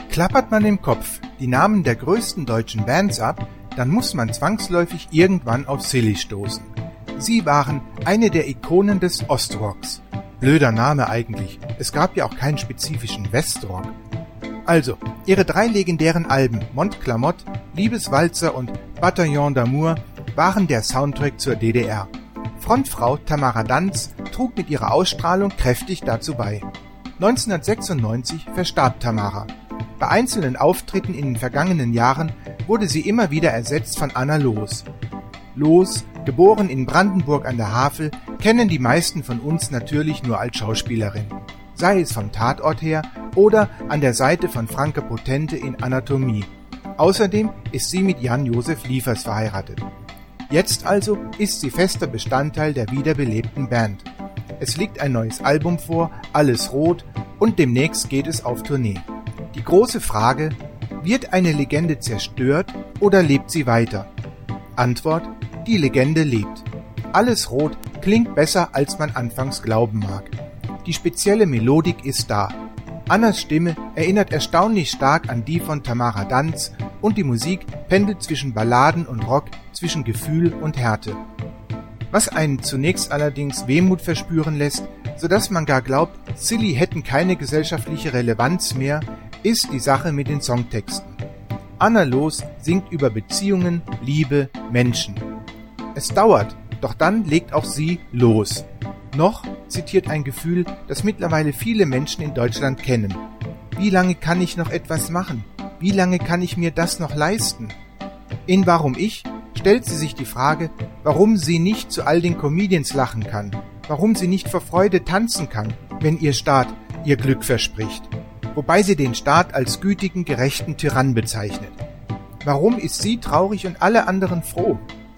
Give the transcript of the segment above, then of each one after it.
Klappert man im Kopf die Namen der größten deutschen Bands ab, dann muss man zwangsläufig irgendwann auf Silly stoßen. Sie waren eine der Ikonen des Ostrocks. Blöder Name eigentlich, es gab ja auch keinen spezifischen Westrock. Also, ihre 3 legendären Alben Montclamotte, Liebeswalzer und Bataillon d'Amour waren der Soundtrack zur DDR. Frontfrau Tamara Danz trug mit ihrer Ausstrahlung kräftig dazu bei. 1996 verstarb Tamara. Bei einzelnen Auftritten in den vergangenen Jahren wurde sie immer wieder ersetzt von Anna Loos. Loos, geboren in Brandenburg an der Havel, kennen die meisten von uns natürlich nur als Schauspielerin. Sei es vom Tatort her oder an der Seite von Franka Potente in Anatomie. Außerdem ist sie mit Jan-Josef Liefers verheiratet. Jetzt also ist sie fester Bestandteil der wiederbelebten Band. Es liegt ein neues Album vor, Alles Rot, und demnächst geht es auf Tournee. Die große Frage: Wird eine Legende zerstört oder lebt sie weiter? Antwort: Die Legende lebt. Alles Rot klingt besser, als man anfangs glauben mag. Die spezielle Melodik ist da. Annas Stimme erinnert erstaunlich stark an die von Tamara Danz und die Musik pendelt zwischen Balladen und Rock, zwischen Gefühl und Härte. Was einen zunächst allerdings Wehmut verspüren lässt, sodass man gar glaubt, Silly hätten keine gesellschaftliche Relevanz mehr, ist die Sache mit den Songtexten. Anna Loos singt über Beziehungen, Liebe, Menschen. Es dauert, doch dann legt auch sie los. Noch zitiert ein Gefühl, das mittlerweile viele Menschen in Deutschland kennen. Wie lange kann ich noch etwas machen? Wie lange kann ich mir das noch leisten? In Warum ich stellt sie sich die Frage, warum sie nicht zu all den Comedians lachen kann, warum sie nicht vor Freude tanzen kann, wenn ihr Staat ihr Glück verspricht. Wobei sie den Staat als gütigen, gerechten Tyrann bezeichnet. Warum ist sie traurig und alle anderen froh?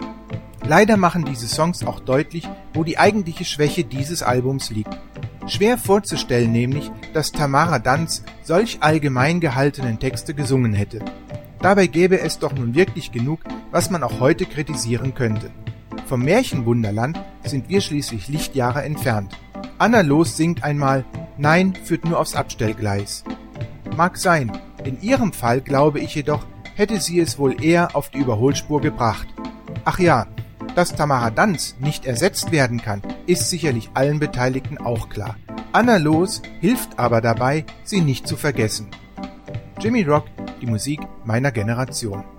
Leider machen diese Songs auch deutlich, wo die eigentliche Schwäche dieses Albums liegt. Schwer vorzustellen nämlich, dass Tamara Danz solch allgemein gehaltenen Texte gesungen hätte. Dabei gäbe es doch nun wirklich genug, was man auch heute kritisieren könnte. Vom Märchenwunderland sind wir schließlich Lichtjahre entfernt. Anna Loos singt einmal: Nein führt nur aufs Abstellgleis. Mag sein, in ihrem Fall glaube ich jedoch, hätte sie es wohl eher auf die Überholspur gebracht. Ach ja, dass Tamara Danz nicht ersetzt werden kann, ist sicherlich allen Beteiligten auch klar. Anna Loos hilft aber dabei, sie nicht zu vergessen. Jimmy Rock, die Musik meiner Generation.